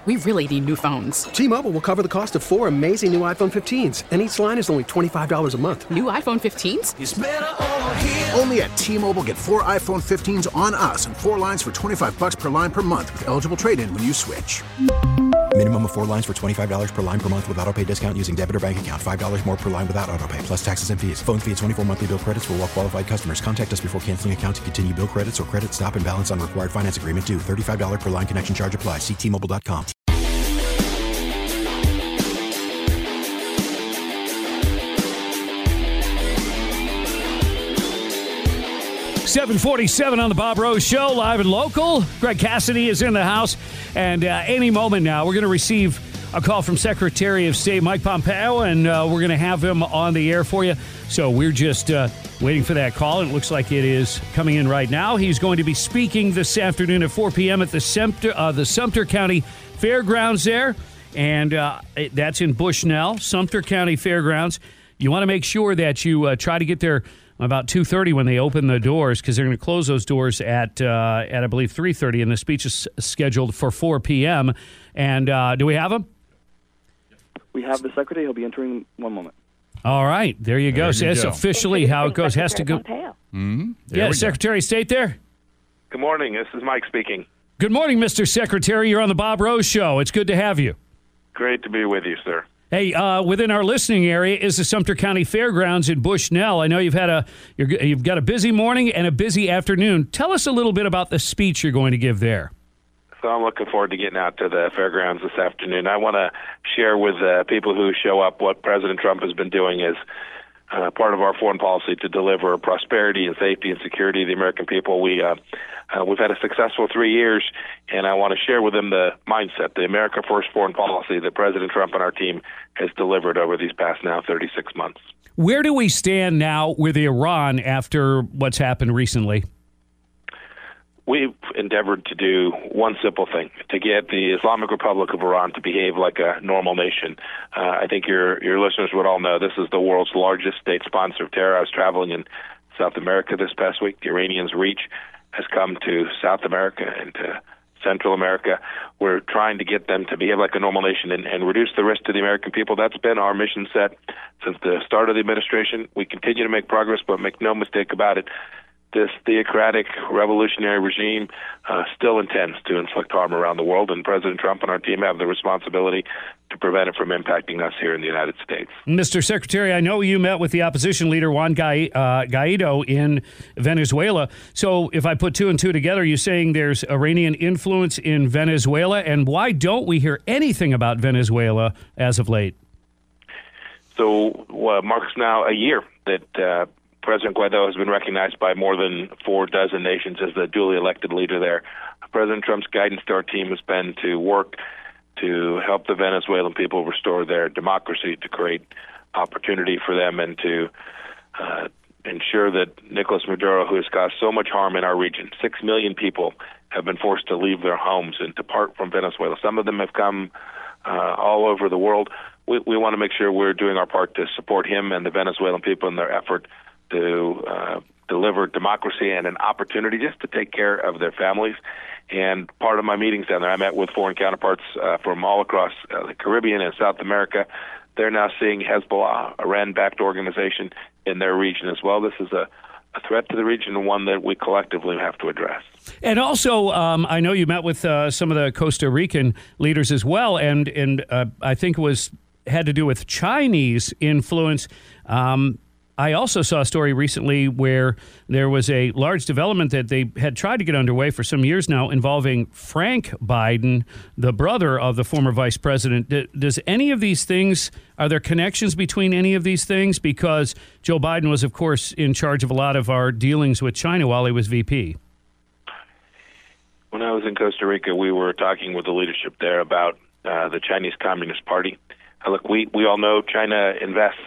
We really need new phones. T-Mobile will cover the cost of 4 amazing new iPhone 15s, and each line is only $25 a month. New iPhone 15s? It's better over here. Only at T-Mobile, get 4 iPhone 15s on us and 4 lines for $25 per line per month with eligible trade-in when you switch. Minimum of 4 lines for $25 per line per month with autopay discount using debit or bank account. $5 more per line without autopay, plus taxes and fees. Phone fee at 24 monthly bill credits for well-qualified customers. Contact us before canceling account to continue bill credits or credit stop and balance on required finance agreement due. $35 per line connection charge applies. See T-Mobile.com. $7:47 on the Bob Rose Show, live and local. Greg Cassidy is in the house, and any moment now, we're going to receive a call from Secretary of State Mike Pompeo, and we're going to have him on the air for you. So we're just waiting for that call, and it looks like it is coming in right now. He's going to be speaking this afternoon at 4 p.m. at the Sumter County Fairgrounds there, and that's in Bushnell, Sumter County Fairgrounds. You want to make sure that you try to get there about 2:30 when they open the doors, because they're going to close those doors at I believe 3:30, and the speech is scheduled for 4 p.m. And do we have him? We have the secretary. He'll be entering one moment. All right, there you go. So that's officially how it goes. Has to go. Mm-hmm. Yeah, Secretary of State there. Good morning. This is Mike speaking. Good morning, Mr. Secretary. You're on the Bob Rose Show. It's good to have you. Great to be with you, sir. Hey, within our listening area is the Sumter County Fairgrounds in Bushnell. I know you've got a busy morning and a busy afternoon. Tell us a little bit about the speech you're going to give there. So I'm looking forward to getting out to the fairgrounds this afternoon. I want to share with people who show up what President Trump has been doing as part of our foreign policy to deliver prosperity and safety and security to the American people. We've had a successful 3 years, and I want to share with them the mindset, the America First foreign policy that President Trump and our team has delivered over these past now 36 months. Where do we stand now with Iran after what's happened recently? We've endeavored to do one simple thing, to get the Islamic Republic of Iran to behave like a normal nation. I think your listeners would all know this is the world's largest state sponsor of terror. I was traveling in South America this past week. The Iranians' reach has come to South America and to Central America. We're trying to get them to behave like a normal nation and reduce the risk to the American people. That's been our mission set since the start of the administration. We continue to make progress, but make no mistake about it, this theocratic revolutionary regime still intends to inflict harm around the world, and President Trump and our team have the responsibility to prevent it from impacting us here in the United States. Mr. Secretary, I know you met with the opposition leader, Juan Guaido, in Venezuela. So if I put two and two together, you're saying there's Iranian influence in Venezuela, and why don't we hear anything about Venezuela as of late? So marks now a year that President Guaido has been recognized by more than 4 dozen nations as the duly elected leader there. President Trump's guidance to our team has been to work to help the Venezuelan people restore their democracy, to create opportunity for them, and to ensure that Nicolas Maduro, who has caused so much harm in our region, 6 million people have been forced to leave their homes and depart from Venezuela. Some of them have come all over the world. We want to make sure we're doing our part to support him and the Venezuelan people in their effort to deliver democracy and an opportunity just to take care of their families. And part of my meetings down there, I met with foreign counterparts from all across the Caribbean and South America. They're now seeing Hezbollah, Iran-backed organization, in their region as well. This is a threat to the region and one that we collectively have to address. And also, I know you met with some of the Costa Rican leaders as well, and I think it had to do with Chinese influence. I also saw a story recently where there was a large development that they had tried to get underway for some years now involving Frank Biden, the brother of the former vice president. Does any of these things, are there connections between any of these things? Because Joe Biden was, of course, in charge of a lot of our dealings with China while he was VP. When I was in Costa Rica, we were talking with the leadership there about the Chinese Communist Party. Look, we all know China invests.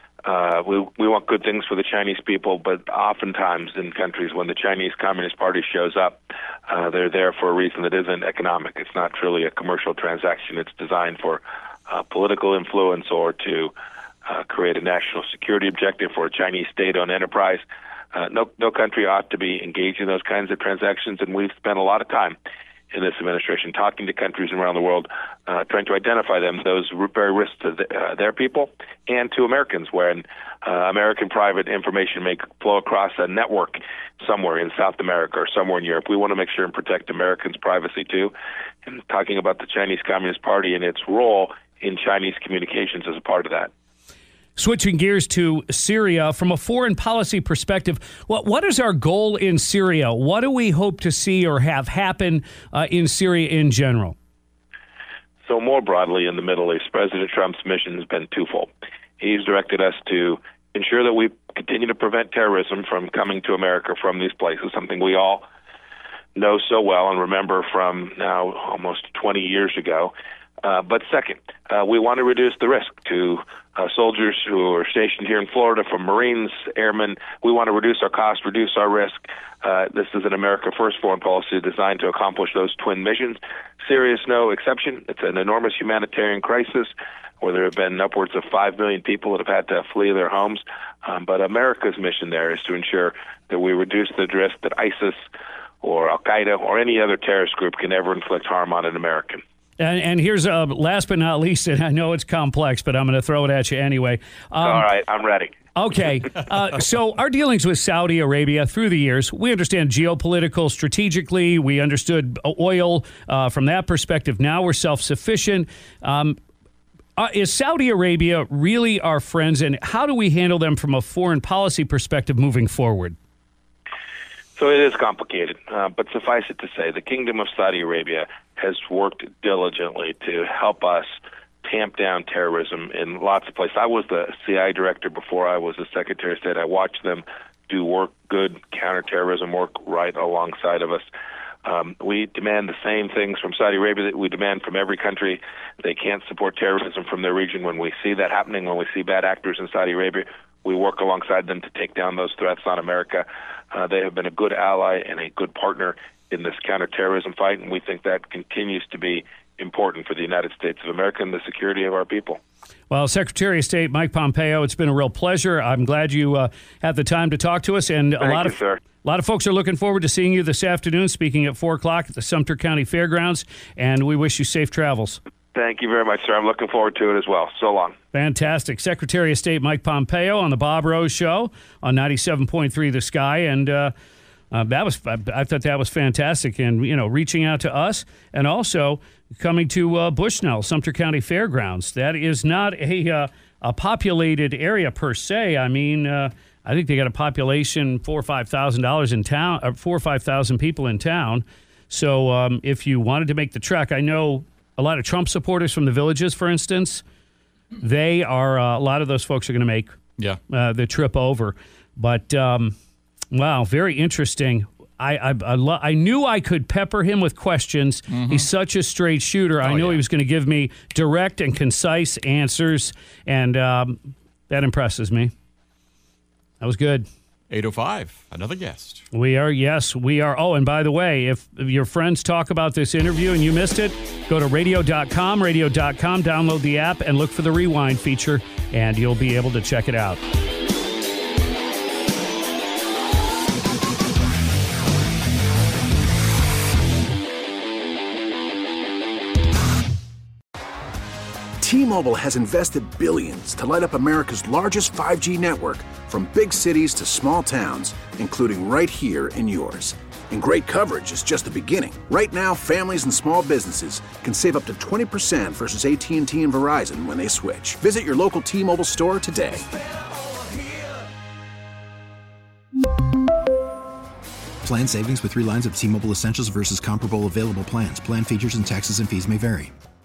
We want good things for the Chinese people, but oftentimes in countries when the Chinese Communist Party shows up, they're there for a reason that isn't economic. It's not truly a commercial transaction. It's designed for political influence or to create a national security objective for a Chinese state-owned enterprise. No country ought to be engaged in those kinds of transactions, and we've spent a lot of time in this administration, talking to countries around the world, trying to identify those very risks to their people and to Americans, when American private information may flow across a network somewhere in South America or somewhere in Europe. We want to make sure and protect Americans' privacy too. And talking about the Chinese Communist Party and its role in Chinese communications as a part of that. Switching gears to Syria, from a foreign policy perspective, what is our goal in Syria? What do we hope to see or have happen in Syria in general? So more broadly in the Middle East, President Trump's mission has been twofold. He's directed us to ensure that we continue to prevent terrorism from coming to America from these places, something we all know so well and remember from now almost 20 years ago. But second, we want to reduce the risk to soldiers who are stationed here in Florida, from Marines, airmen. We want to reduce our cost, reduce our risk. This is an America First foreign policy designed to accomplish those twin missions. Syria is no exception. It's an enormous humanitarian crisis where there have been upwards of 5 million people that have had to flee their homes. But America's mission there is to ensure that we reduce the risk that ISIS or Al-Qaeda or any other terrorist group can ever inflict harm on an American. And here's, last but not least, and I know it's complex, but I'm going to throw it at you anyway. All right, I'm ready. Okay. So our dealings with Saudi Arabia through the years, we understand geopolitical, strategically, we understood oil from that perspective. Now we're self-sufficient. Is Saudi Arabia really our friends, and how do we handle them from a foreign policy perspective moving forward? So it is complicated, but suffice it to say, the Kingdom of Saudi Arabia has worked diligently to help us tamp down terrorism in lots of places. I was the CIA director before I was the Secretary of State. I watched them do good counterterrorism work right alongside of us. We demand the same things from Saudi Arabia that we demand from every country. They can't support terrorism from their region. When we see that happening, when we see bad actors in Saudi Arabia, we work alongside them to take down those threats on America. They have been a good ally and a good partner in this counterterrorism fight, and we think that continues to be important for the United States of America and the security of our people. Well, Secretary of State Mike Pompeo, it's been a real pleasure. I'm glad you had the time to talk to us, and Thank you, sir. A lot of folks are looking forward to seeing you this afternoon, speaking at 4 o'clock at the Sumter County Fairgrounds, and we wish you safe travels. Thank you very much, sir. I'm looking forward to it as well. So long. Fantastic. Secretary of State Mike Pompeo on the Bob Rose Show on 97.3 The Sky, and I thought that was fantastic, and reaching out to us, and also coming to Bushnell, Sumter County Fairgrounds. That is not a populated area per se. I mean, I think they got a population $4,000 or $5,000 in town, or 4,000 or 5,000 people in town. So if you wanted to make the trek, I know a lot of Trump supporters from the Villages, for instance. They are a lot of those folks are going to make the trip over, but. Wow, very interesting. I knew I could pepper him with questions. Mm-hmm. He's such a straight shooter. I knew he was going to give me direct and concise answers, and that impresses me. That was good. 8:05, another guest. We are. Oh, and by the way, if your friends talk about this interview and you missed it, go to radio.com, download the app, and look for the rewind feature, and you'll be able to check it out. T-Mobile has invested billions to light up America's largest 5G network, from big cities to small towns, including right here in yours. And great coverage is just the beginning. Right now, families and small businesses can save up to 20% versus AT&T and Verizon when they switch. Visit your local T-Mobile store today. Plan savings with 3 lines of T-Mobile Essentials versus comparable available plans. Plan features and taxes and fees may vary.